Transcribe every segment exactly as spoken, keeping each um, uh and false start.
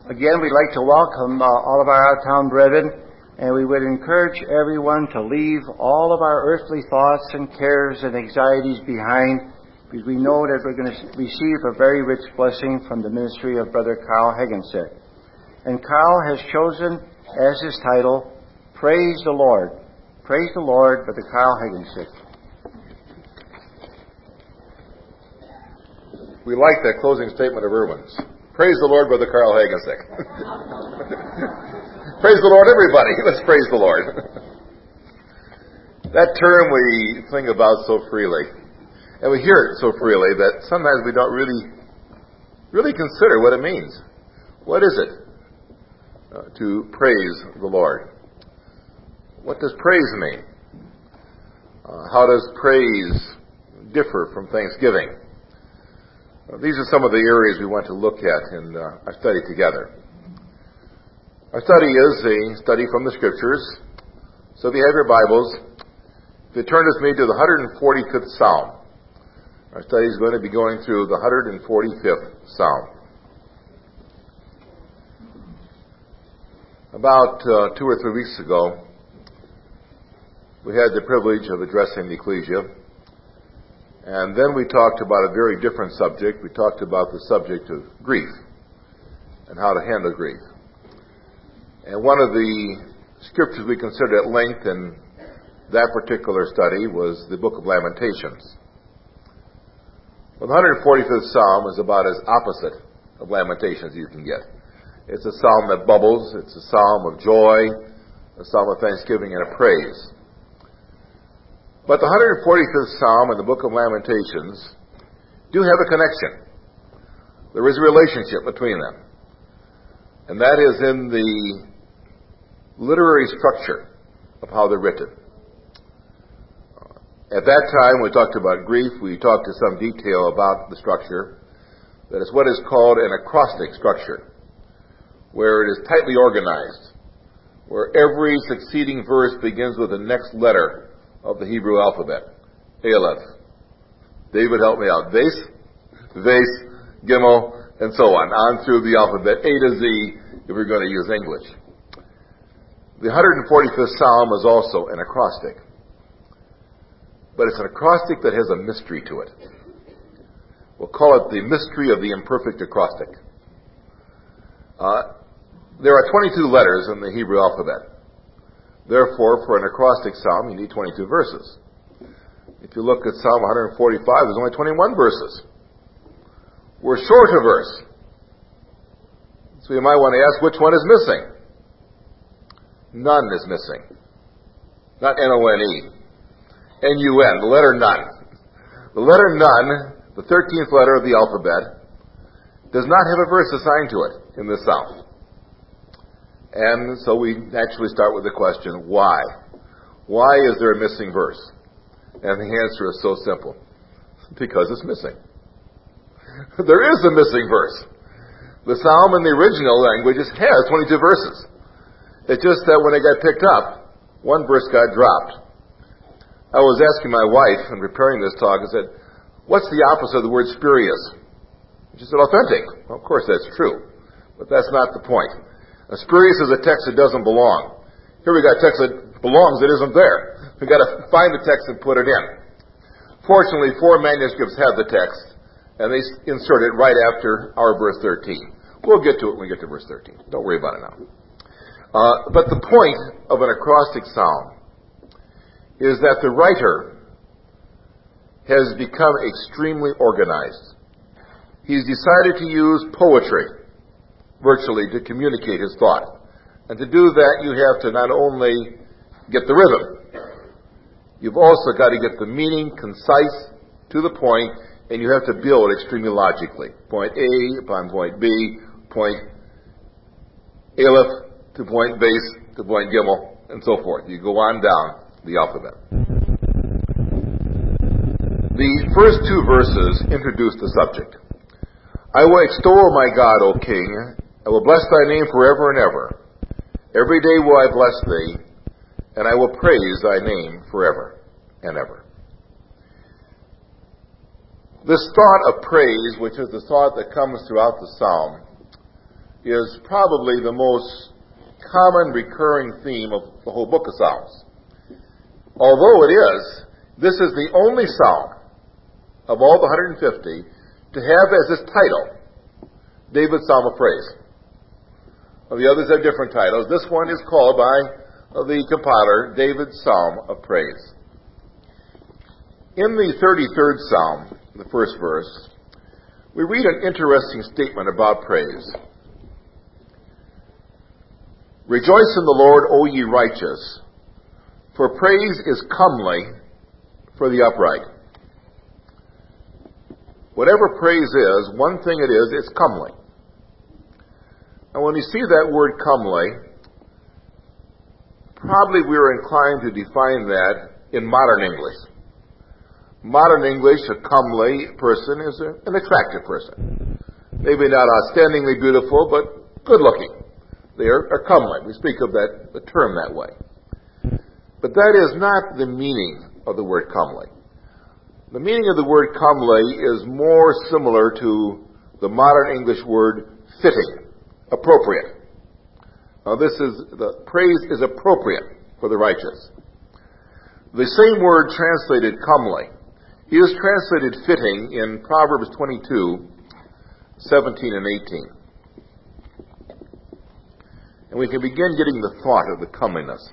Again, we'd like to welcome uh, all of our out-of-town brethren, and we would encourage everyone to leave all of our earthly thoughts and cares and anxieties behind, because we know that we're going to receive a very rich blessing from the ministry of Brother Carl Hagensick. And Carl has chosen as his title, Praise the Lord. Praise the Lord, Brother Carl Hagensick. We like that closing statement of Irwin's. Praise the Lord, Brother Carl Hagensick. Praise the Lord, everybody. Let's praise the Lord. That term we sing about so freely, and we hear it so freely that sometimes we don't really, really consider what it means. What is it uh, to praise the Lord? What does praise mean? Uh, how does praise differ from thanksgiving? Uh, these are some of the areas we want to look at in uh, our study together. Our study is a study from the Scriptures. So if you have your Bibles, if you turn with me to the one hundred forty-fifth Psalm. Our study is going to be going through the one hundred forty-fifth Psalm. About uh, two or three weeks ago, we had the privilege of addressing the ecclesia. And then we talked about a very different subject. We talked about the subject of grief and how to handle grief. And one of the scriptures we considered at length in that particular study was the book of Lamentations. Well, the one hundred forty-fifth Psalm is about as opposite of Lamentations you can get. It's a psalm that bubbles. It's a psalm of joy, a psalm of thanksgiving and a praise. But the one hundred forty-fifth Psalm and the book of Lamentations do have a connection. There is a relationship between them. And that is in the literary structure of how they're written. At that time, we talked about grief. We talked to some detail about the structure. That is what is called an acrostic structure, where it is tightly organized, where every succeeding verse begins with the next letter of the Hebrew alphabet. Aleph. David, help me out. Vase, Vase, Gimel, and so on. On through the alphabet, A to Z, if we're going to use English. The one hundred forty-fifth Psalm is also an acrostic. But it's an acrostic that has a mystery to it. We'll call it the mystery of the imperfect acrostic. Uh, there are twenty-two letters in the Hebrew alphabet. Therefore, for an acrostic psalm, you need twenty-two verses. If you look at Psalm one hundred forty-five, there's only twenty-one verses. We're short a verse. So you might want to ask, which one is missing? None is missing. Not N O N E. N U N, the letter none. The letter none, the thirteenth letter of the alphabet, does not have a verse assigned to it in this psalm. And so we naturally start with the question, why? Why is there a missing verse? And the answer is so simple. Because it's missing. There is a missing verse. The psalm in the original languages has twenty-two verses. It's just that when it got picked up, one verse got dropped. I was asking my wife in preparing this talk, I said, what's the opposite of the word spurious? She said, authentic. Well, of course that's true. But that's not the point. A spurious is a text that doesn't belong. Here we got text that belongs that isn't there. We've got to find the text and put it in. Fortunately, four manuscripts have the text, and they insert it right after our verse thirteen. We'll get to it when we get to verse thirteen. Don't worry about it now. Uh, but the point of an acrostic psalm is that the writer has become extremely organized. He's decided to use poetry virtually to communicate his thought. And to do that, you have to not only get the rhythm, you've also got to get the meaning concise, to the point, and you have to build extremely logically. Point A upon point B, point Aleph to point Base to point Gimel, and so forth. You go on down the alphabet. The first two verses introduce the subject. I will extol my God, O King. I will bless thy name forever and ever. Every day will I bless thee, and I will praise thy name forever and ever. This thought of praise, which is the thought that comes throughout the psalm, is probably the most common recurring theme of the whole book of Psalms. Although it is, this is the only psalm of all the one hundred fifty to have as its title, David's Psalm of Praise. Well, the others have different titles. This one is called by the compiler, David's Psalm of Praise. In the thirty-third Psalm, the first verse, we read an interesting statement about praise. Rejoice in the Lord, O ye righteous, for praise is comely for the upright. Whatever praise is, one thing it is, it's comely. And when you see that word comely, probably we're inclined to define that in modern English. Modern English, a comely person is a, an attractive person. Maybe not outstandingly beautiful, but good looking. They are, are comely. We speak of that, the term that way. But that is not the meaning of the word comely. The meaning of the word comely is more similar to the modern English word fitting, appropriate. Now this is, the praise is appropriate for the righteous. The same word translated comely is translated fitting in Proverbs twenty-two, seventeen and eighteen. And we can begin getting the thought of the comeliness.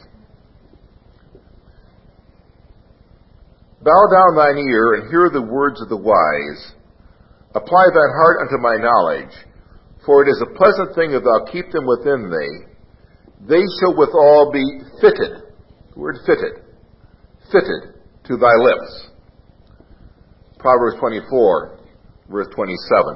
Bow down thine ear and hear the words of the wise. Apply thine heart unto my knowledge. For it is a pleasant thing if thou keep them within thee. They shall withal be fitted. The word fitted. Fitted to thy lips. Proverbs twenty-four, verse twenty-seven.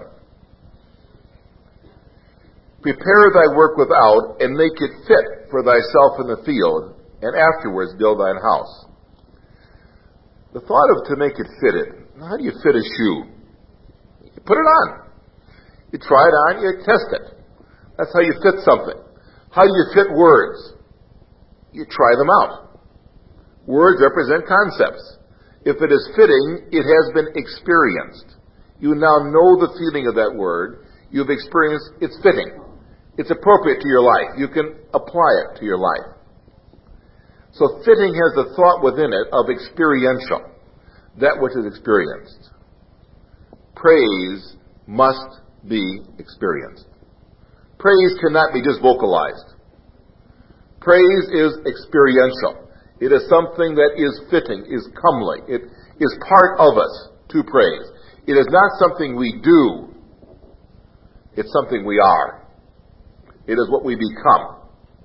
Prepare thy work without, and make it fit for thyself in the field, and afterwards build thine house. The thought of to make it fitted. How do you fit a shoe? You put it on. You try it on, you test it. That's how you fit something. How do you fit words? You try them out. Words represent concepts. If it is fitting, it has been experienced. You now know the feeling of that word. You've experienced it's fitting. It's appropriate to your life. You can apply it to your life. So fitting has the thought within it of experiential, that which is experienced. Praise must be experienced. Praise cannot be just vocalized. Praise is experiential. It is something that is fitting, is comely. It is part of us to praise. It is not something we do. It's something we are. It is what we become.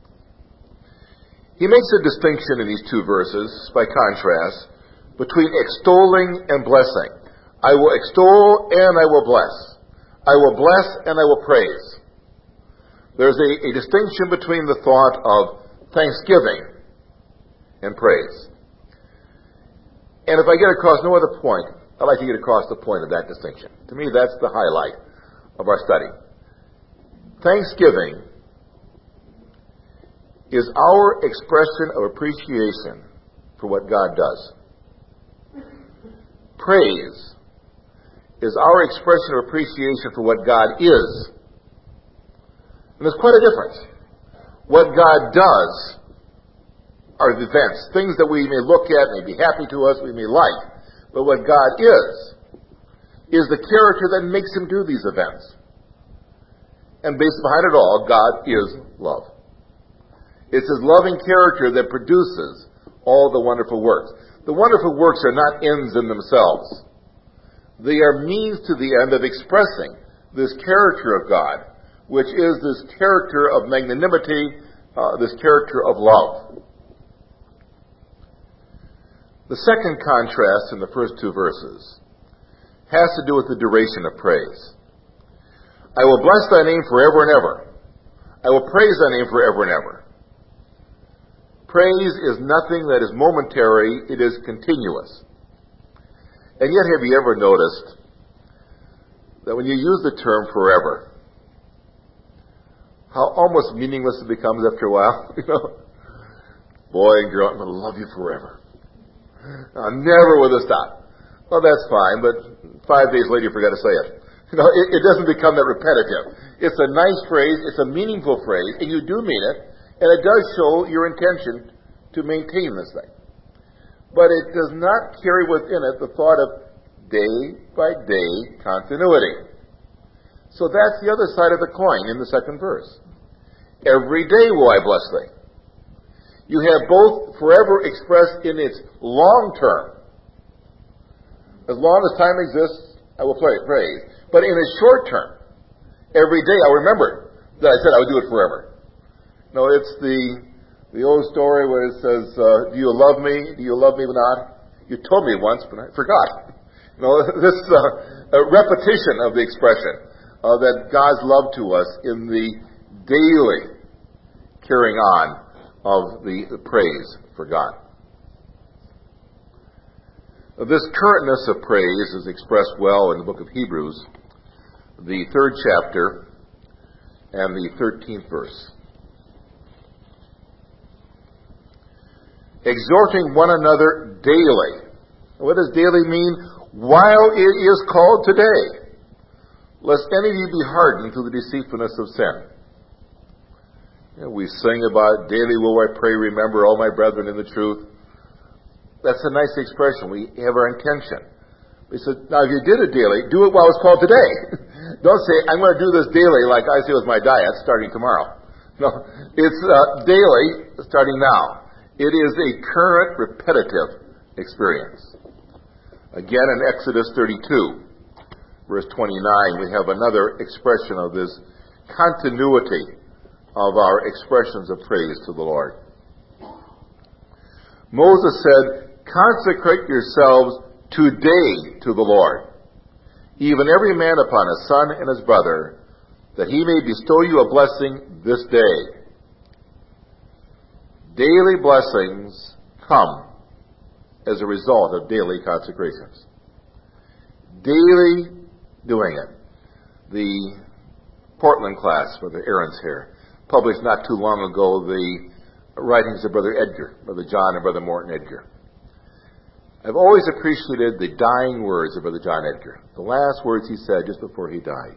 He makes a distinction in these two verses, by contrast, between extolling and blessing. I will extol and I will bless. I will bless and I will praise. There's a, a distinction between the thought of thanksgiving and praise. And if I get across no other point, I'd like to get across the point of that distinction. To me, that's the highlight of our study. Thanksgiving is our expression of appreciation for what God does. Praise is our expression of appreciation for what God is. And there's quite a difference. What God does are events, things that we may look at, may be happy to us, we may like. But what God is, is the character that makes him do these events. And based behind it all, God is love. It's his loving character that produces all the wonderful works. The wonderful works are not ends in themselves. They are means to the end of expressing this character of God, which is this character of magnanimity, uh, this character of love. The second contrast in the first two verses has to do with the duration of praise. I will bless thy name forever and ever. I will praise thy name forever and ever. Praise is nothing that is momentary, it is continuous. And yet, have you ever noticed that when you use the term forever, how almost meaningless it becomes after a while? You know, boy and girl, I'm going to love you forever. I'll never with a stop. Well, that's fine, but five days later you forgot to say it. You know, it, it doesn't become that repetitive. It's a nice phrase, it's a meaningful phrase, and you do mean it, and it does show your intention to maintain this thing. But it does not carry within it the thought of day-by-day continuity. So that's the other side of the coin in the second verse. Every day will I bless thee. You have both forever expressed in its long term. As long as time exists, I will praise. But in its short term, every day I'll remember that I said I would do it forever. No, it's the the old story where it says, uh, do you love me? Do you love me or not? You told me once, but I forgot. You know, this uh, a repetition of the expression uh, that God's love to us in the daily carrying on of the, the praise for God. This currentness of praise is expressed well in the book of Hebrews, the third chapter and the thirteenth verse. Exhorting one another daily. What does daily mean? While it is called today, lest any of you be hardened through the deceitfulness of sin. You know, we sing about daily will I pray, remember all my brethren in the truth. That's a nice expression. We have our intention. We said, now if you did it daily, do it while it's called today. Don't say, I'm going to do this daily like I say with my diet starting tomorrow. No, it's uh, daily starting now. It is a current, repetitive experience. Again, in Exodus thirty-two, verse twenty-nine, we have another expression of this continuity of our expressions of praise to the Lord. Moses said, consecrate yourselves today to the Lord, even every man upon his son and his brother, that he may bestow you a blessing this day. Daily blessings come as a result of daily consecrations. Daily doing it. The Portland class, Brother Aaron's here, published not too long ago the writings of Brother Edgar, Brother John and Brother Morton Edgar. I've always appreciated the dying words of Brother John Edgar. The last words he said just before he died.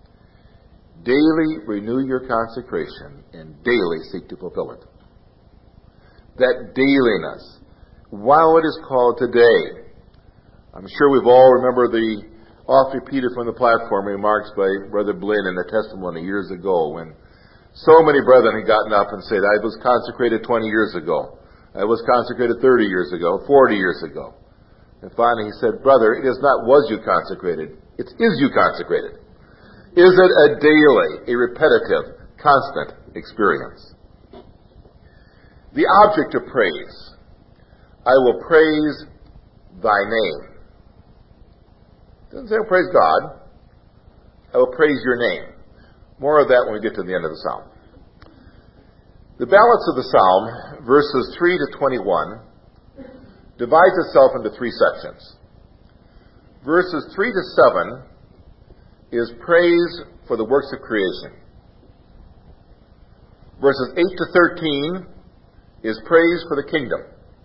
Daily renew your consecration and daily seek to fulfill it. That dailiness, while it is called today. I'm sure we've all remember the oft repeated from the platform remarks by Brother Blinn in the testimony years ago when so many brethren had gotten up and said, I was consecrated twenty years ago. I was consecrated thirty years ago, forty years ago. And finally he said, brother, it is not was you consecrated, it's is you consecrated. Is it a daily, a repetitive, constant experience? The object of praise. I will praise thy name. It doesn't say I'll praise God. I will praise your name. More of that when we get to the end of the psalm. The balance of the psalm, verses three to twenty-one, divides itself into three sections. Verses three to seven is praise for the works of creation. Verses eight to thirteen is praise for the kingdom.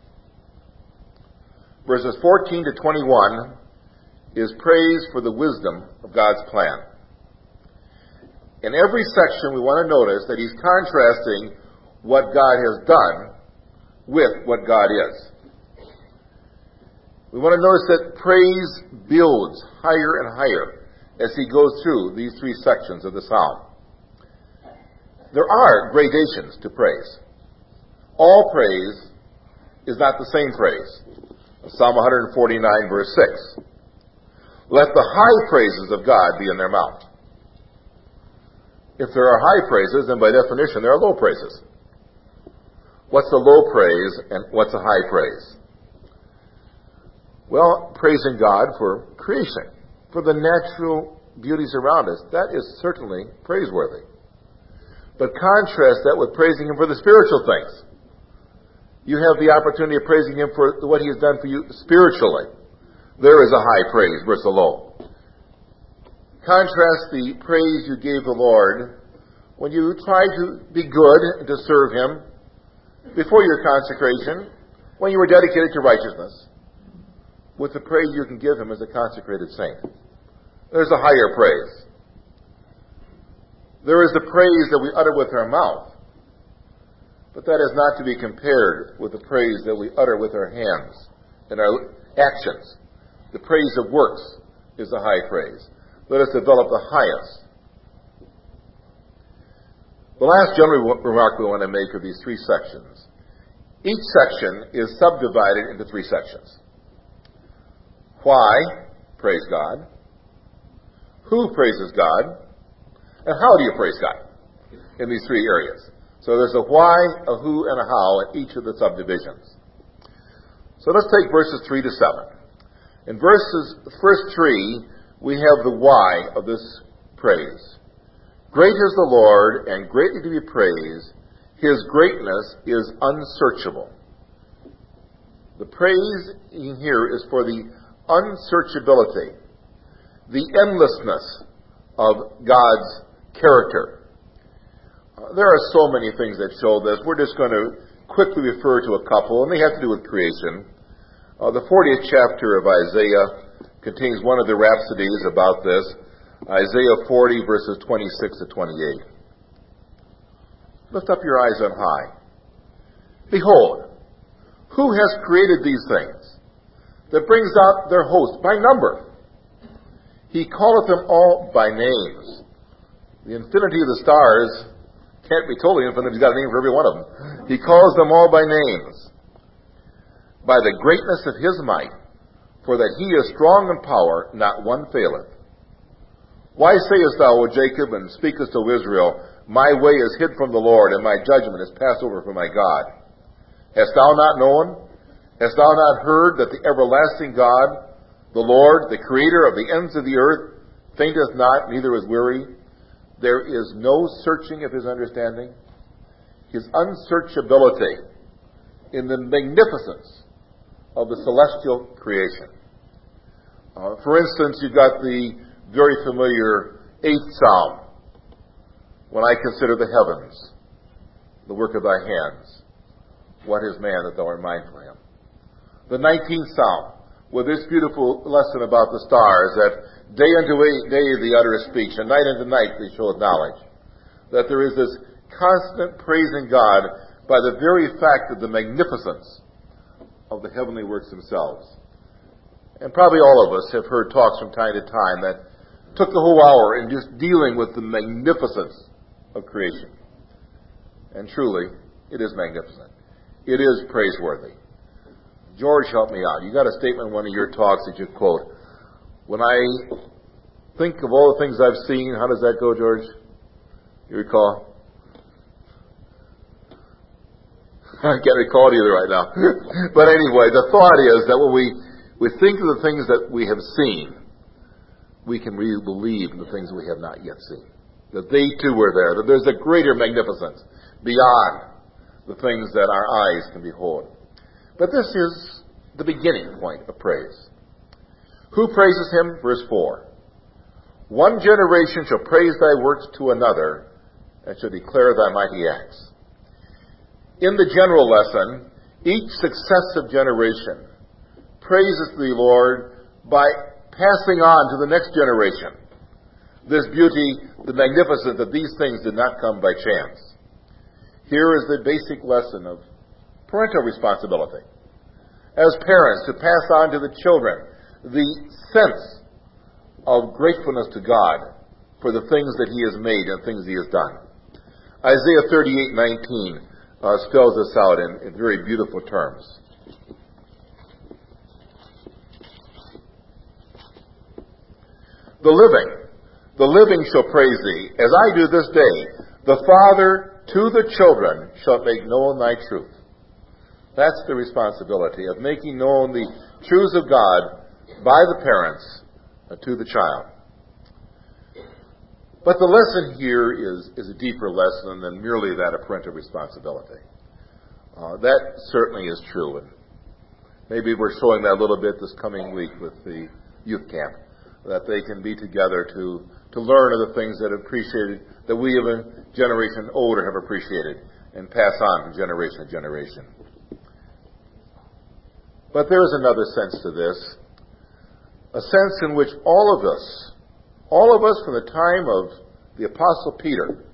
Verses fourteen to twenty-one is praise for the wisdom of God's plan. In every section we want to notice that he's contrasting what God has done with what God is. We want to notice that praise builds higher and higher as he goes through these three sections of the psalm. There are gradations to praise. All praise is not the same praise. Psalm one forty-nine, verse six. Let the high praises of God be in their mouth. If there are high praises, then by definition there are low praises. What's a low praise and what's a high praise? Well, praising God for creation, for the natural beauties around us, that is certainly praiseworthy. But contrast that with praising Him for the spiritual things. You have the opportunity of praising Him for what He has done for you spiritually. There is a high praise versus a low. Contrast the praise you gave the Lord when you tried to be good and to serve Him before your consecration, when you were dedicated to righteousness, with the praise you can give Him as a consecrated saint. There's a higher praise. There is the praise that we utter with our mouth, but that is not to be compared with the praise that we utter with our hands and our actions. The praise of works is the high praise. Let us develop the highest. The last general remark we want to make are these three sections. Each section is subdivided into three sections. Why? Praise God. Who praises God? And how do you praise God? In these three areas. So there's a why, a who, and a how in each of the subdivisions. So let's take verses three to seven. In verses, the first three, we have the why of this praise. Great is the Lord, and greatly to be praised. His greatness is unsearchable. The praise in here is for the unsearchability, the endlessness of God's character. Uh, there are so many things that show this. We're just going to quickly refer to a couple, and they have to do with creation. Uh, the fortieth chapter of Isaiah contains one of the rhapsodies about this. Isaiah forty, verses twenty-six to twenty-eight. Lift up your eyes on high. Behold, who has created these things, that brings out their host by number? He calleth them all by names. The infinity of the stars can't be totally infinite. He's got a name for every one of them. He calls them all by names. By the greatness of his might, for that he is strong in power, not one faileth. Why sayest thou, O Jacob, and speakest, O Israel, my way is hid from the Lord, and my judgment is passed over from my God? Hast thou not known? Hast thou not heard that the everlasting God, the Lord, the creator of the ends of the earth, fainteth not, neither is weary? There is no searching of his understanding. His unsearchability in the magnificence of the celestial creation. Uh, for instance, you've got the very familiar eighth Psalm. When I consider the heavens, the work of thy hands, what is man that thou art mindful of him? The nineteenth Psalm, with this beautiful lesson about the stars, that day unto day they utter a speech, and night unto night they show knowledge. That there is this constant praising God by the very fact of the magnificence of the heavenly works themselves. And probably all of us have heard talks from time to time that took the whole hour in just dealing with the magnificence of creation. And truly, it is magnificent. It is praiseworthy. George, help me out. You got a statement in one of your talks that you quote. When I think of all the things I've seen, how does that go, George? You recall? I can't recall it either right now. But anyway, the thought is that when we, we think of the things that we have seen, we can really believe in the things we have not yet seen. That they too were there. That there's a greater magnificence beyond the things that our eyes can behold. But this is the beginning point of praise. Who praises him? Verse four. One generation shall praise thy works to another, and shall declare thy mighty acts. In the general lesson, each successive generation praises the Lord by passing on to the next generation this beauty, the magnificence that these things did not come by chance. Here is the basic lesson of parental responsibility. As parents, to pass on to the children the sense of gratefulness to God for the things that he has made and things he has done. Isaiah thirty-eight nineteen uh, spells this out in, in very beautiful terms. The living, the living shall praise thee, as I do this day. The Father to the children shall make known thy truth. That's the responsibility of making known the truths of God by the parents to the child. But the lesson here is, is a deeper lesson than merely that of parental responsibility. Uh, that certainly is true. And maybe we're showing that a little bit this coming week with the youth camp, that they can be together to, to learn of the things that are appreciated, that we of a generation older have appreciated, and pass on from generation to generation. But there is another sense to this, a sense in which all of us, all of us from the time of the Apostle Peter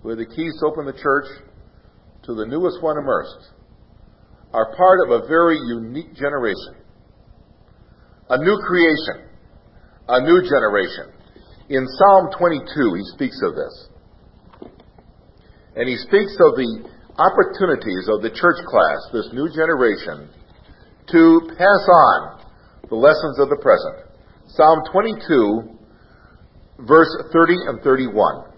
who have the keys to open the church to the newest one immersed, are part of a very unique generation. A new creation. A new generation. In Psalm twenty-two, he speaks of this. And he speaks of the opportunities of the church class, this new generation, to pass on the lessons of the present. Psalm twenty-two, verse thirty and thirty-one.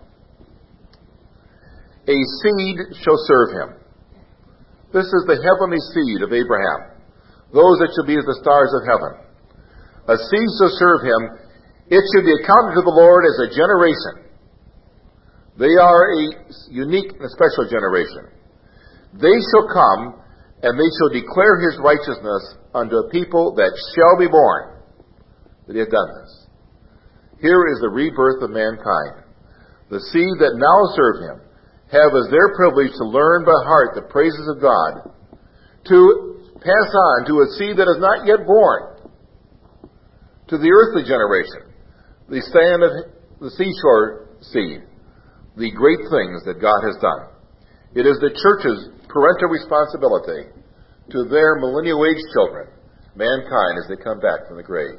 A seed shall serve him. This is the heavenly seed of Abraham, those that shall be as the stars of heaven. A seed shall serve him. It shall be accounted to the Lord as a generation. They are a unique and a special generation. They shall come, and they shall declare his righteousness unto a people that shall be born, that he hath done this. Here is the rebirth of mankind. The seed that now serve him have as their privilege to learn by heart the praises of God, to pass on to a seed that is not yet born, to the earthly generation, the stand of the seashore seed, the great things that God has done. It is the church's parental responsibility to their millennial age children, mankind, as they come back from the grave.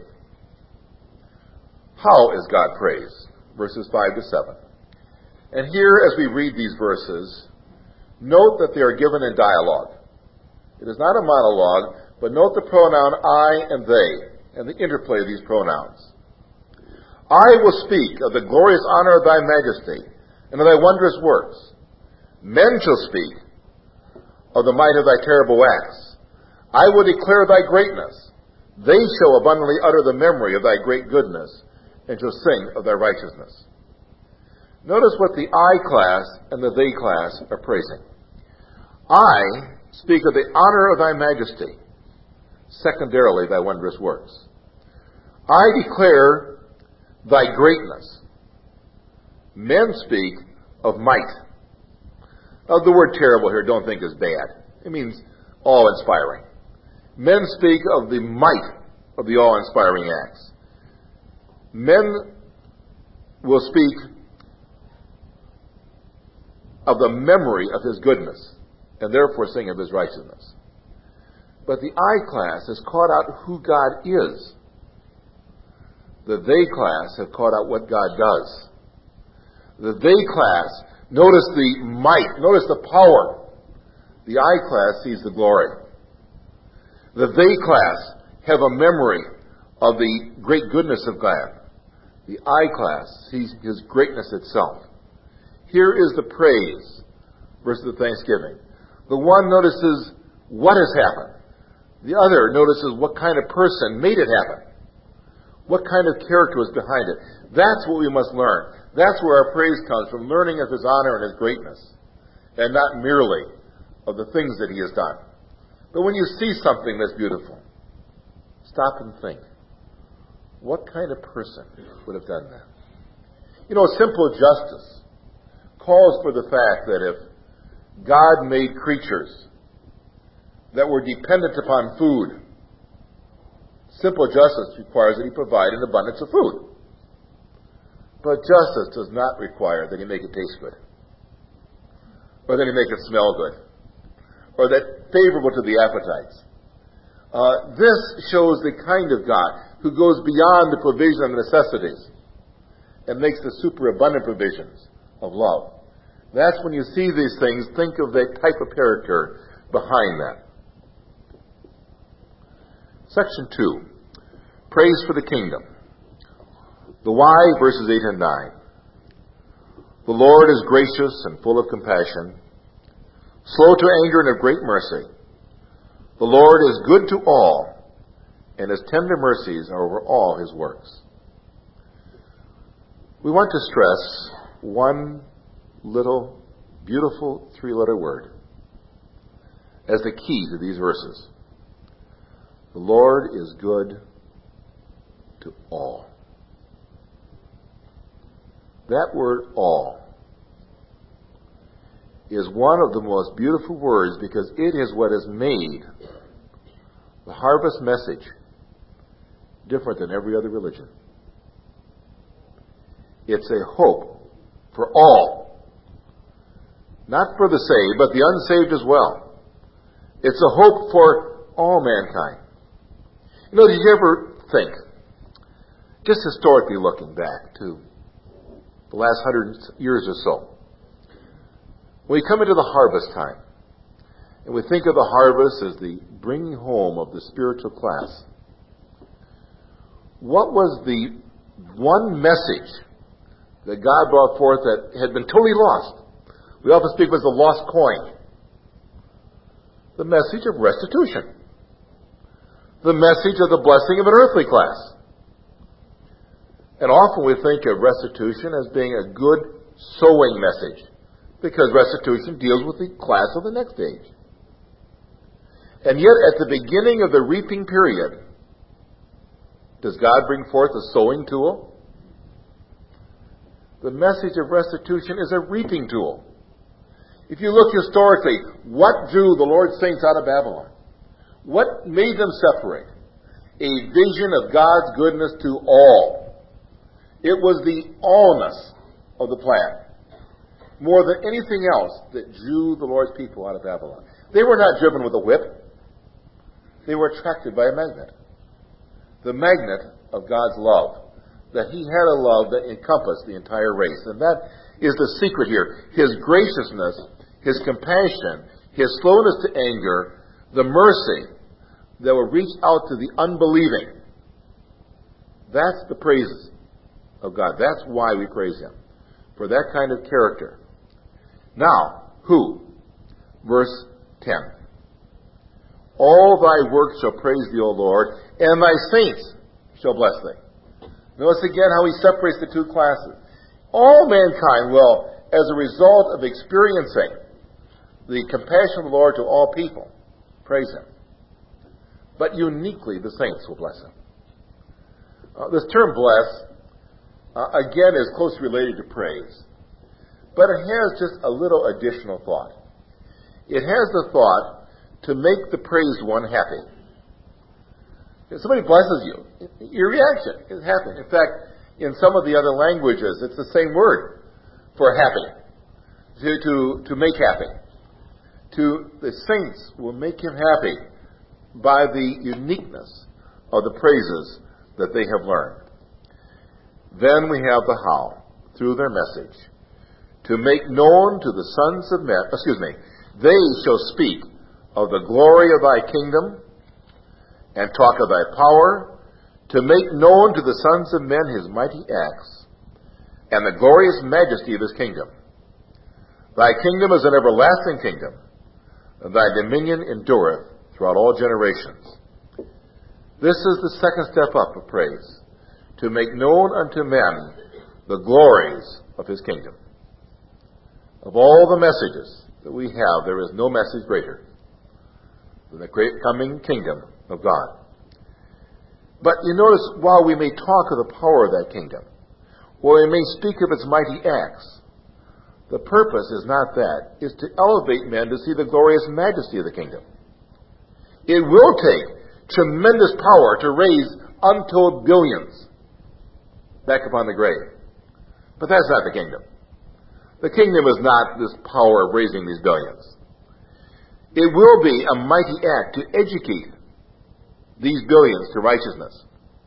How is God praised? Verses five to seven. And here, as we read these verses, note that they are given in dialogue. It is not a monologue, but note the pronoun I and they, and the interplay of these pronouns. I will speak of the glorious honor of thy majesty, and of thy wondrous works. Men shall speak of the might of thy terrible acts. I will declare thy greatness. They shall abundantly utter the memory of thy great goodness, and shall sing of thy righteousness. Notice what the I class and the they class are praising. I speak of the honor of thy majesty, secondarily thy wondrous works. I declare thy greatness. Men speak of might. Now, the word terrible here, don't think is bad. It means awe-inspiring. Men speak of the might of the awe-inspiring acts. Men will speak of the memory of his goodness, and therefore sing of his righteousness. But the I class has caught out who God is. The they class have caught out what God does. The they class, notice the might, notice the power. The I class sees the glory. The they class have a memory of the great goodness of God. The I class sees his greatness itself. Here is the praise versus the thanksgiving. The one notices what has happened. The other notices what kind of person made it happen. What kind of character was behind it. That's what we must learn. That's where our praise comes from, learning of his honor and his greatness, and not merely of the things that he has done. But when you see something that's beautiful, stop and think, what kind of person would have done that? You know, simple justice calls for the fact that if God made creatures that were dependent upon food, simple justice requires that he provide an abundance of food. But justice does not require that he make it taste good, or that he make it smell good, or that favorable to the appetites. Uh, this shows the kind of God who goes beyond the provision of necessities and makes the superabundant provisions of love. That's when you see these things, think of that type of character behind that. Section two, praise for the kingdom. The why, verses eight and nine. The Lord is gracious and full of compassion, slow to anger and of great mercy. The Lord is good to all, and his tender mercies are over all his works. We want to stress one little, beautiful three-letter word as the key to these verses. The Lord is good to all. That word all is one of the most beautiful words because it is what has made the harvest message different than every other religion. It's a hope for all. Not for the saved, but the unsaved as well. It's a hope for all mankind. You know, did you ever think, just historically looking back to the last hundred years or so, when we come into the harvest time, and we think of the harvest as the bringing home of the spiritual class, what was the one message that God brought forth that had been totally lost? We often speak of it as the lost coin. The message of restitution. The message of the blessing of an earthly class. And often we think of restitution as being a good sowing message, because restitution deals with the class of the next age. And yet, at the beginning of the reaping period, does God bring forth a sowing tool? The message of restitution is a reaping tool. If you look historically, what drew the Lord's saints out of Babylon? What made them separate? A vision of God's goodness to all. It was the allness of the plan, more than anything else, that drew the Lord's people out of Babylon. They were not driven with a whip. They were attracted by a magnet. The magnet of God's love. That He had a love that encompassed the entire race. And that is the secret here. His graciousness, His compassion, His slowness to anger, the mercy that will reach out to the unbelieving. That's the praises of God. That's why we praise Him. For that kind of character. Now, who? Verse ten. All thy works shall praise thee, O Lord, and thy saints shall bless thee. Notice again how he separates the two classes. All mankind will, as a result of experiencing the compassion of the Lord to all people, praise Him. But uniquely, the saints will bless Him. Uh, this term bless, uh, again, is closely related to praise. But it has just a little additional thought. It has the thought to make the praised one happy. If somebody blesses you, your reaction is happy. In fact, in some of the other languages, it's the same word for happy. To, to, to make happy. To the saints will make Him happy by the uniqueness of the praises that they have learned. Then we have the how, through their message. To make known to the sons of men, excuse me, they shall speak of the glory of thy kingdom, and talk of thy power, to make known to the sons of men his mighty acts, and the glorious majesty of his kingdom. Thy kingdom is an everlasting kingdom, and thy dominion endureth throughout all generations. This is the second step up of praise, to make known unto men the glories of his kingdom. Of all the messages that we have, there is no message greater than the great coming kingdom of God. But you notice, while we may talk of the power of that kingdom, or we may speak of its mighty acts, the purpose is not that. It's to elevate men to see the glorious majesty of the kingdom. It will take tremendous power to raise untold billions back upon the grave. But that's not the kingdom. The kingdom is not this power of raising these billions. It will be a mighty act to educate these billions to righteousness.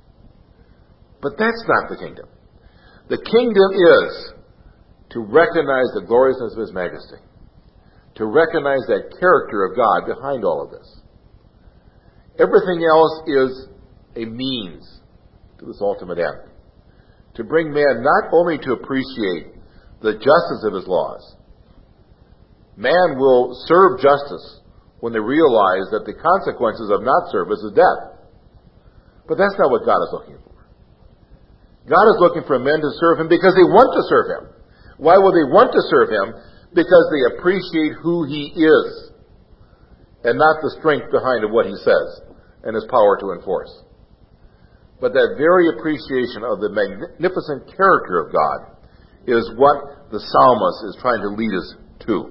But that's not the kingdom. The kingdom is to recognize the gloriousness of His majesty, to recognize that character of God behind all of this. Everything else is a means to this ultimate end, to bring man not only to appreciate the justice of His laws. Man will serve justice when they realize that the consequences of not service is death. But that's not what God is looking for. God is looking for men to serve Him because they want to serve Him. Why will they want to serve Him? Because they appreciate who He is, and not the strength behind of what He says and His power to enforce. But that very appreciation of the magnificent character of God is what the psalmist is trying to lead us to.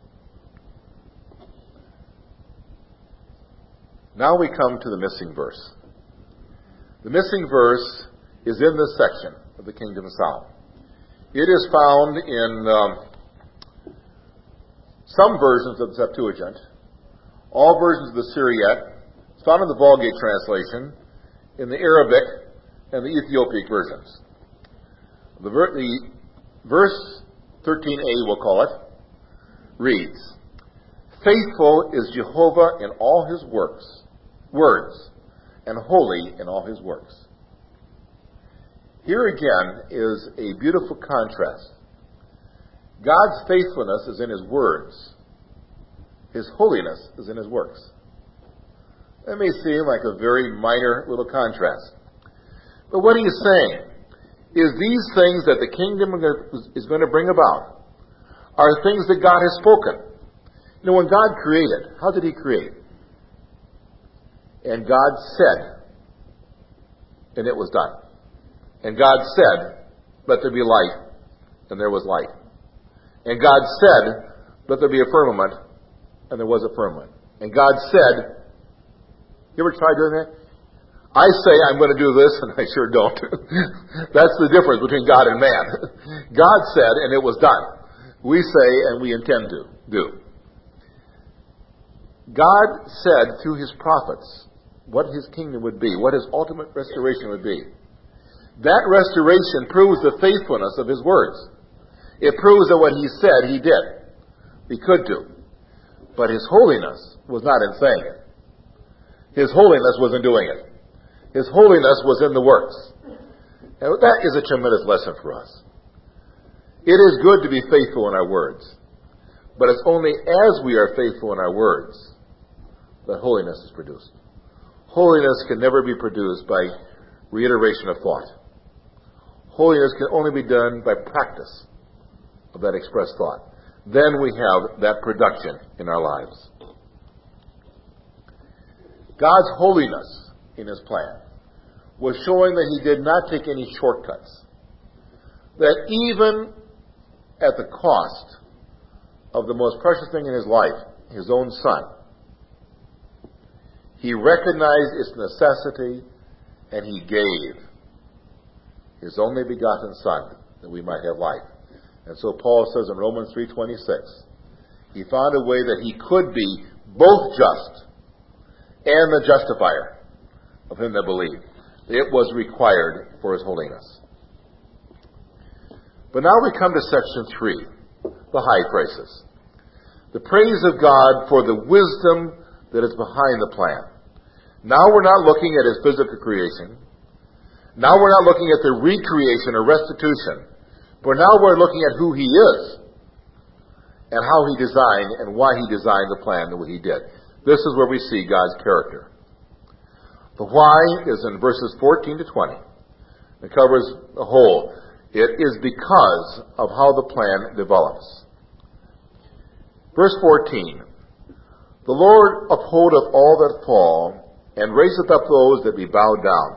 Now we come to the missing verse. The missing verse is in this section of the Kingdom of Solomon. It is found in um, some versions of the Septuagint, all versions of the Syriac, it's found in the Vulgate translation, in the Arabic, and the Ethiopic versions. The, ver- the verse thirteen a, we'll call it, reads, "Faithful is Jehovah in all his works, words, and holy in all his works." Here again is a beautiful contrast. God's faithfulness is in his words. His holiness is in his works. That may seem like a very minor little contrast. But what he is saying is these things that the kingdom is going to bring about are things that God has spoken. You know, when God created, how did he create? And God said, and it was done. And God said, "Let there be light," and there was light. And God said, "Let there be a firmament," and there was a firmament. And God said, you ever try doing that? I say I'm going to do this, and I sure don't. That's the difference between God and man. God said, and it was done. We say, and we intend to do. God said through his prophets what his kingdom would be, what his ultimate restoration would be. That restoration proves the faithfulness of his words. It proves that what he said, he did. He could do. But his holiness was not in saying it. His holiness was in doing it. His holiness was in the works. And that is a tremendous lesson for us. It is good to be faithful in our words. But it's only as we are faithful in our words that holiness is produced. Holiness can never be produced by reiteration of thought. Holiness can only be done by practice of that expressed thought. Then we have that production in our lives. God's holiness in his plan was showing that he did not take any shortcuts. That even at the cost of the most precious thing in his life, his own son, he recognized its necessity and he gave his only begotten Son that we might have life. And so Paul says in Romans three twenty-six, he found a way that he could be both just and the justifier of him that believed. It was required for his holiness. But now we come to section three, the high praises. The praise of God for the wisdom that is behind the plan. Now we're not looking at his physical creation. Now we're not looking at the recreation or restitution. But now we're looking at who he is and how he designed and why he designed the plan the way he did. This is where we see God's character. The why is in verses fourteen to twenty. It covers the whole. It is because of how the plan develops. Verse fourteen. The Lord upholdeth all that fall, and raiseth up those that be bowed down.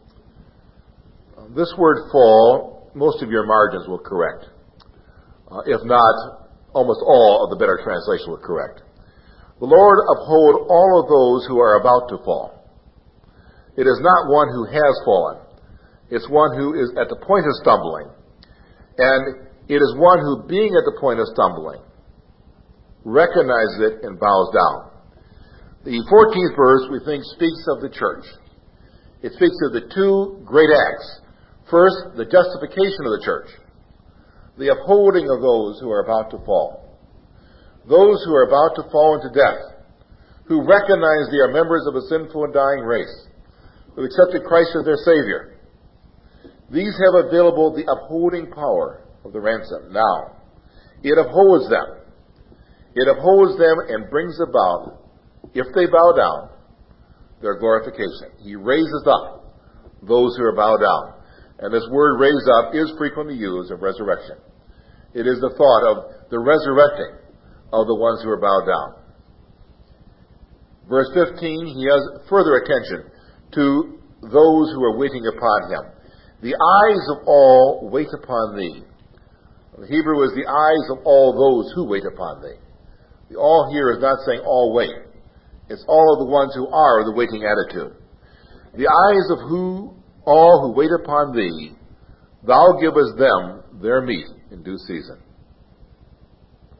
This word fall, most of your margins will correct. Uh, if not, almost all of the better translation will correct. The Lord uphold all of those who are about to fall. It is not one who has fallen. It's one who is at the point of stumbling. And it is one who, being at the point of stumbling, recognizes it and bows down. The fourteenth verse, we think, speaks of the church. It speaks of the two great acts. First, the justification of the church. The upholding of those who are about to fall. Those who are about to fall into death. Who recognize they are members of a sinful and dying race. Who accepted Christ as their Savior. These have available the upholding power of the ransom. Now, it upholds them. It upholds them and brings about, if they bow down, their glorification. He raises up those who are bowed down. And this word raise up is frequently used of resurrection. It is the thought of the resurrecting of the ones who are bowed down. Verse fifteen, he has further attention to those who are waiting upon him. The eyes of all wait upon thee. The Hebrew is the eyes of all those who wait upon thee. The all here is not saying all wait. It's all of the ones who are the waiting attitude. The eyes of who all who wait upon thee, thou givest them their meat in due season.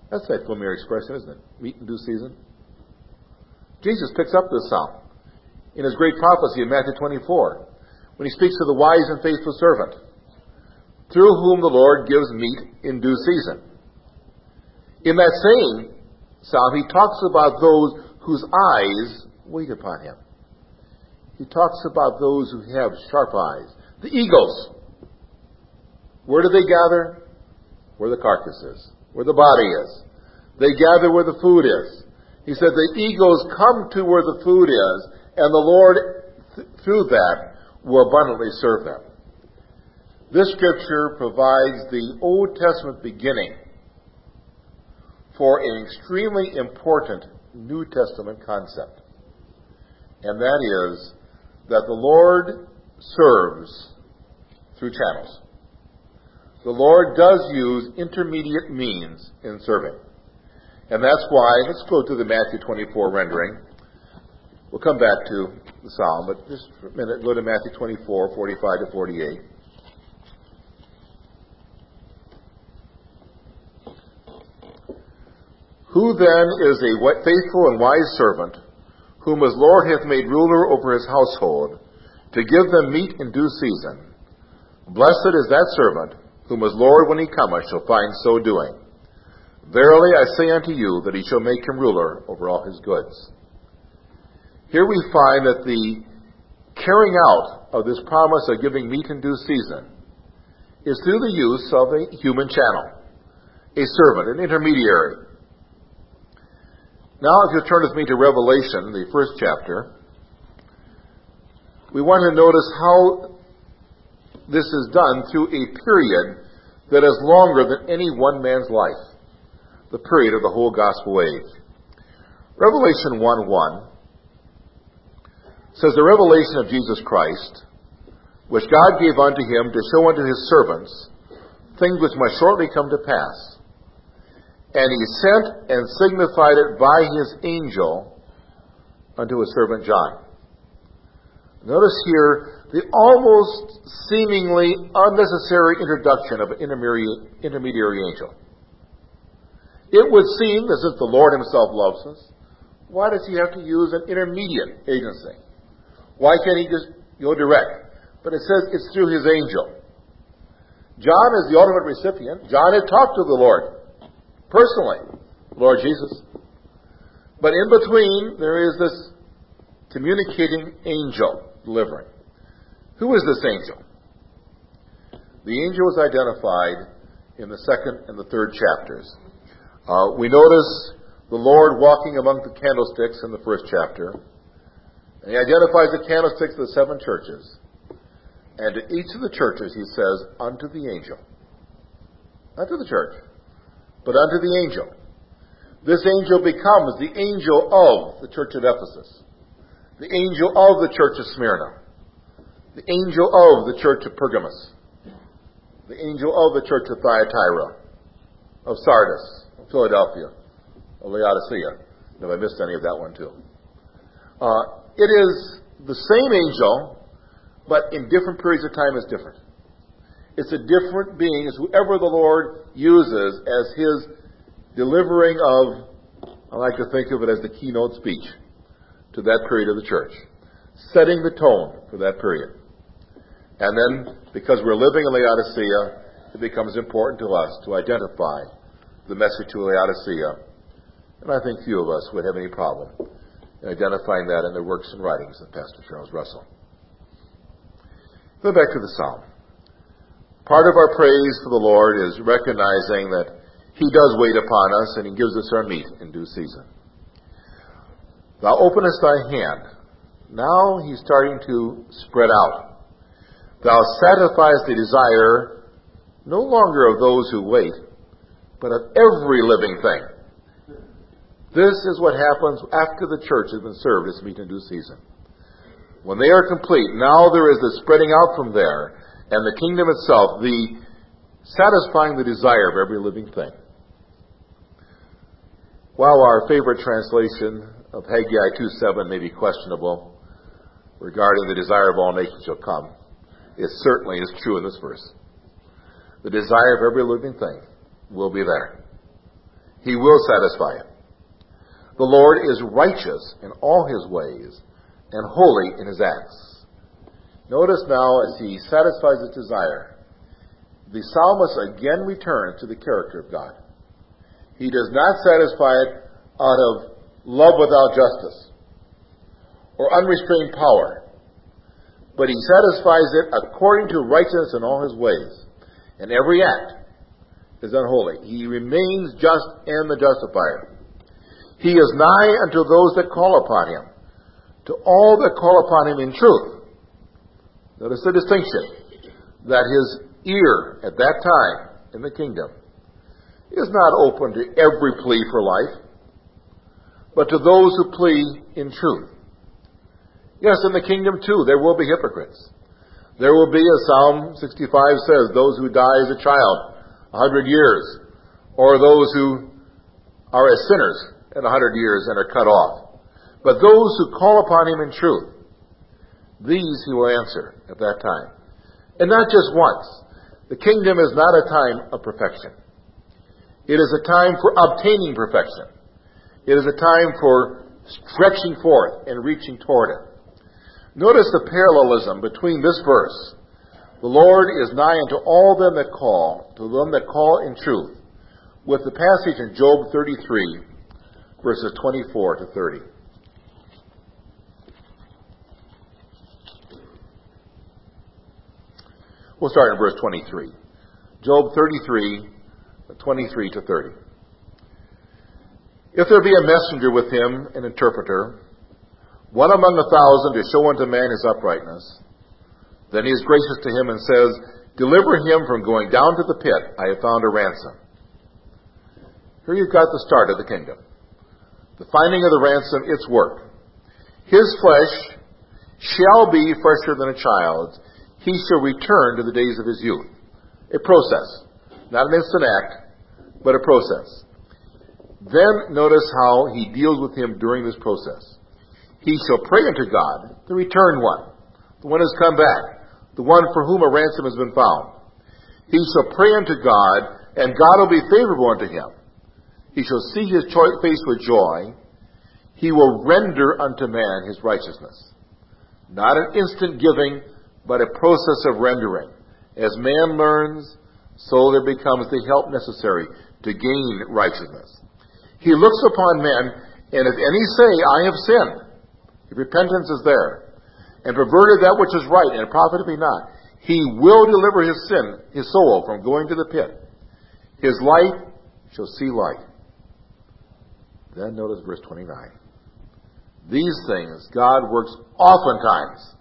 That's that familiar expression, isn't it? Meat in due season. Jesus picks up this psalm in his great prophecy in Matthew twenty-four, when he speaks of the wise and faithful servant, through whom the Lord gives meat in due season. In that same psalm, he talks about those whose eyes wait upon him. He talks about those who have sharp eyes. The eagles. Where do they gather? Where the carcass is. Where the body is. They gather where the food is. He said the eagles come to where the food is, and the Lord, th- through that, will abundantly serve them. This scripture provides the Old Testament beginning for an extremely important New Testament concept. And that is that the Lord serves through channels. The Lord does use intermediate means in serving. And that's why, let's go to the Matthew twenty-four rendering. We'll come back to the psalm, but just for a minute, go to Matthew twenty-four, forty-five to forty-eight. Who then is a faithful and wise servant, whom his Lord hath made ruler over his household, to give them meat in due season? Blessed is that servant, whom his Lord, when he cometh, shall find so doing. Verily I say unto you, that he shall make him ruler over all his goods. Here we find that the carrying out of this promise of giving meat in due season is through the use of a human channel, a servant, an intermediary. Now, if you'll turn with me to Revelation, the first chapter, we want to notice how this is done through a period that is longer than any one man's life, the period of the whole gospel age. Revelation one one says, the revelation of Jesus Christ, which God gave unto him to show unto his servants things which must shortly come to pass. And he sent and signified it by his angel unto his servant John. Notice here the almost seemingly unnecessary introduction of an intermediary angel. It would seem as if the Lord himself loves us. Why does he have to use an intermediate agency? Why can't he just go direct? But it says it's through his angel. John is the ultimate recipient. John had talked to the Lord personally, Lord Jesus. But in between, there is this communicating angel delivering. Who is this angel? The angel is identified in the second and the third chapters. Uh, we notice the Lord walking among the candlesticks in the first chapter. And he identifies the candlesticks of the seven churches. And to each of the churches he says, unto the angel. Not to the church, but unto the angel. This angel becomes the angel of the church of Ephesus, the angel of the church of Smyrna, the angel of the church of Pergamos, the angel of the church of Thyatira, of Sardis, of Philadelphia, of Laodicea. Have I missed any of that one too? Uh, it is the same angel, but in different periods of time is different. It's a different being. It's whoever the Lord uses as his delivering of, I like to think of it as the keynote speech to that period of the church, setting the tone for that period. And then, because we're living in Laodicea, it becomes important to us to identify the message to Laodicea. And I think few of us would have any problem in identifying that in the works and writings of Pastor Charles Russell. Go back to the psalm. Part of our praise for the Lord is recognizing that he does wait upon us and he gives us our meat in due season. Thou openest thy hand. Now he's starting to spread out. Thou satisfiest the desire no longer of those who wait, but of every living thing. This is what happens after the church has been served its meat in due season. When they are complete, now there is the spreading out from there, and the kingdom itself, the satisfying the desire of every living thing. While our favorite translation of Haggai two seven may be questionable regarding the desire of all nations shall come, it certainly is true in this verse. The desire of every living thing will be there. He will satisfy it. The Lord is righteous in all his ways and holy in his acts. Notice now, as he satisfies his desire, the psalmist again returns to the character of God. He does not satisfy it out of love without justice or unrestrained power, but he satisfies it according to righteousness in all his ways. And every act is unholy. He remains just and the justifier. He is nigh unto those that call upon him, to all that call upon him in truth. Notice the distinction, that his ear at that time in the kingdom is not open to every plea for life, but to those who plea in truth. Yes, in the kingdom too, there will be hypocrites. There will be, as Psalm sixty-five says, those who die as a child, a hundred years, or those who are as sinners in a hundred years and are cut off. But those who call upon him in truth, these he will answer at that time. And not just once. The kingdom is not a time of perfection. It is a time for obtaining perfection. It is a time for stretching forth and reaching toward it. Notice the parallelism between this verse. The Lord is nigh unto all them that call, to them that call in truth, with the passage in Job thirty-three, verses twenty-four to thirty. We'll start in verse twenty-three. Job thirty-three, twenty-three to thirty. If there be a messenger with him, an interpreter, one among a thousand to show unto man his uprightness, then he is gracious to him and says, deliver him from going down to the pit. I have found a ransom. Here you've got the start of the kingdom. The finding of the ransom, its work. His flesh shall be fresher than a child's. He shall return to the days of his youth. A process. Not an instant act, but a process. Then notice how he deals with him during this process. He shall pray unto God, the returned one, the one who has come back, the one for whom a ransom has been found. He shall pray unto God, and God will be favorable unto him. He shall see his face with joy. He will render unto man his righteousness. Not an instant giving, but a process of rendering. As man learns, so there becomes the help necessary to gain righteousness. He looks upon men, and if any say, I have sinned, if repentance is there, and perverted that which is right, and profited me not, he will deliver his sin, his soul, from going to the pit. His light shall see light. Then notice verse twenty-nine. These things God works oftentimes,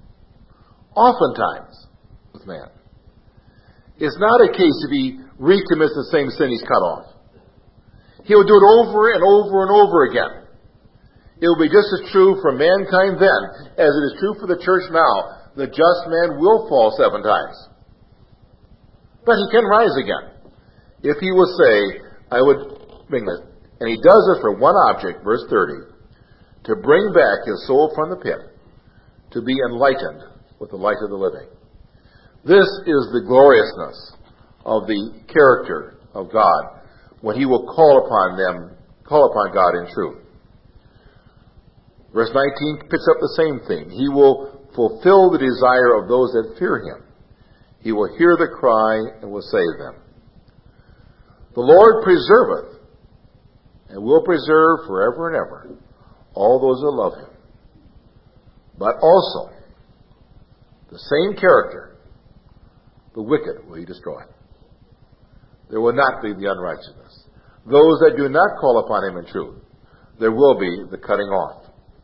oftentimes with man. It's not a case if he recommits the same sin, he's cut off. He will do it over and over and over again. It will be just as true for mankind then as it is true for the church now. The just man will fall seven times. But he can rise again. If he will say, I would bring this. And he does it for one object, verse thirty, to bring back his soul from the pit, to be enlightened with the light of the living. This is the gloriousness of the character of God, when he will call upon them, call upon God in truth. Verse nineteen picks up the same thing. He will fulfill the desire of those that fear him. He will hear the cry and will save them. The Lord preserveth and will preserve forever and ever all those that love him. But also, the same character, the wicked will he destroy. There will not be the unrighteousness. Those that do not call upon him in truth, there will be the cutting off.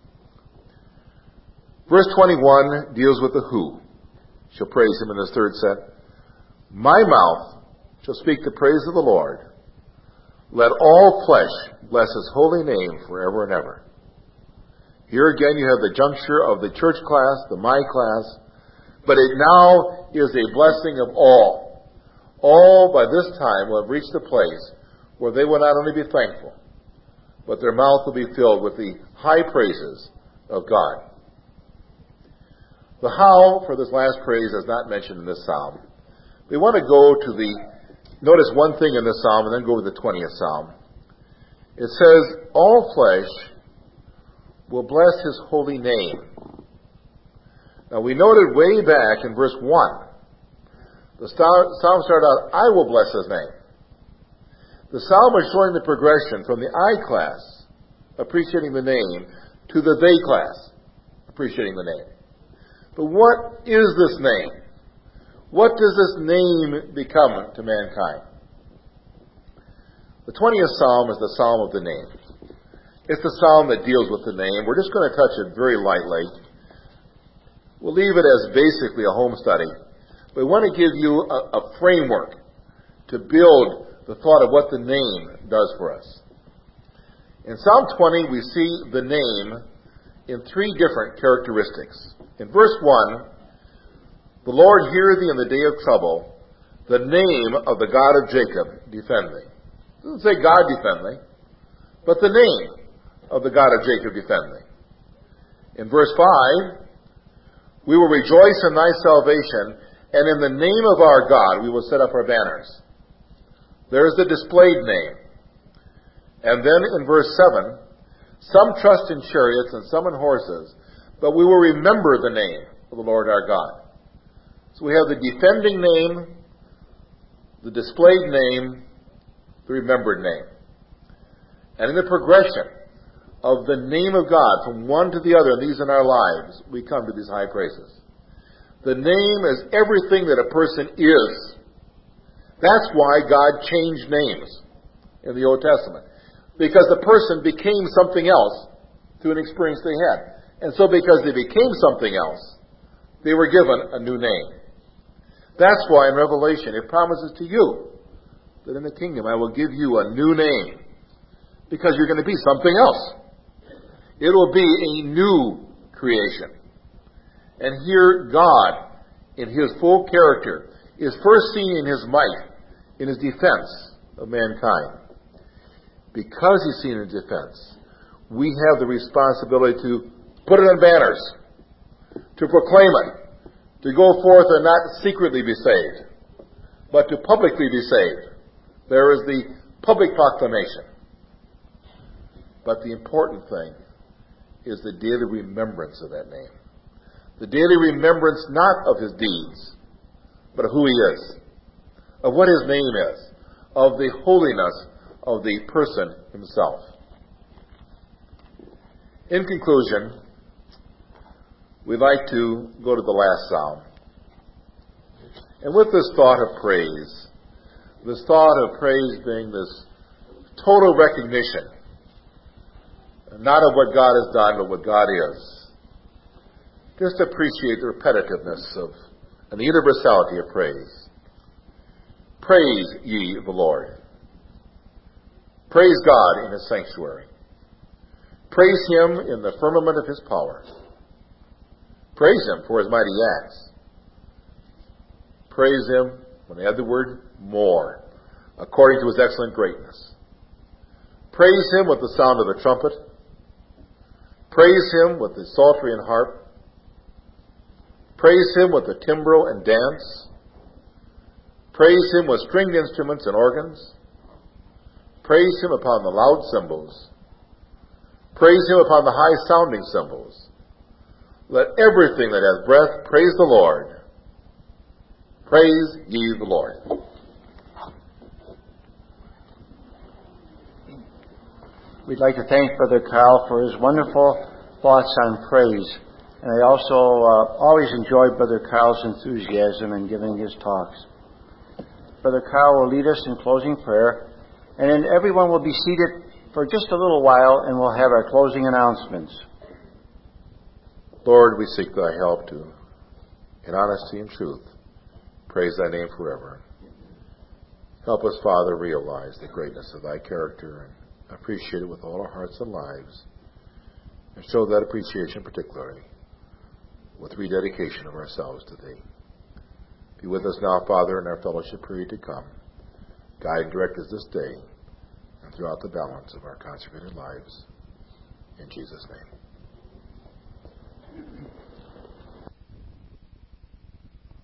Verse twenty-one deals with the who shall praise him in this third set. My mouth shall speak the praise of the Lord. Let all flesh bless his holy name forever and ever. Here again you have the juncture of the church class, the my class, but it now is a blessing of all. All by this time will have reached the place where they will not only be thankful, but their mouth will be filled with the high praises of God. The how for this last praise is not mentioned in this psalm. We want to go to the, notice one thing in this psalm and then go to the twentieth psalm. It says, all flesh will bless his holy name. Now we noted way back in verse one, the psalm started out, I will bless his name. The psalm is showing the progression from the I class, appreciating the name, to the they class, appreciating the name. But what is this name? What does this name become to mankind? The twentieth Psalm is the Psalm of the name. It's the Psalm that deals with the name. We're just going to touch it very lightly. We'll leave it as basically a home study. But we want to give you a, a framework to build the thought of what the name does for us. In Psalm twenty, we see the name in three different characteristics. In verse one, the Lord hear thee in the day of trouble, the name of the God of Jacob defend thee. It doesn't say God defend thee, but the name of the God of Jacob defend thee. In verse five, we will rejoice in thy salvation, and in the name of our God we will set up our banners. There's the displayed name. And then in verse seven, some trust in chariots and some in horses, but we will remember the name of the Lord our God. So we have the defending name, the displayed name, the remembered name. And in the progression of the name of God from one to the other, and these in our lives, we come to these high praises. The name is everything that a person is. That's why God changed names in the Old Testament. Because the person became something else through an experience they had. And so because they became something else, they were given a new name. That's why in Revelation it promises to you that in the kingdom I will give you a new name. Because you're going to be something else. It will be a new creation. And here God, in his full character, is first seen in his might, in his defense of mankind. Because he's seen in defense, we have the responsibility to put it on banners, to proclaim it, to go forth and not secretly be saved, but to publicly be saved. There is the public proclamation. But the important thing is the daily remembrance of that name. The daily remembrance not of his deeds, but of who he is, of what his name is, of the holiness of the person himself. In conclusion, we'd like to go to the last psalm. And with this thought of praise, this thought of praise being this total recognition, not of what God has done, but what God is, just appreciate the repetitiveness of and the universality of praise. Praise ye the Lord. Praise God in his sanctuary. Praise him in the firmament of his power. Praise him for his mighty acts. Praise him, when they add the word more, according to his excellent greatness. Praise him with the sound of the trumpet. Praise him with the psaltery and harp. Praise him with the timbrel and dance. Praise him with stringed instruments and organs. Praise him upon the loud cymbals. Praise him upon the high-sounding cymbals. Let everything that hath breath praise the Lord. Praise ye the Lord. We'd like to thank Brother Carl for his wonderful thoughts on praise. And I also uh, always enjoy Brother Carl's enthusiasm in giving his talks. Brother Carl will lead us in closing prayer, and then everyone will be seated for just a little while, and we'll have our closing announcements. Lord, we seek thy help to, in honesty and truth, praise thy name forever. Help us, Father, realize the greatness of thy character and appreciate it with all our hearts and lives, and show that appreciation particularly with rededication of ourselves to thee. Be with us now, Father, in our fellowship period to come. Guide and direct us this day and throughout the balance of our consecrated lives. In Jesus' name.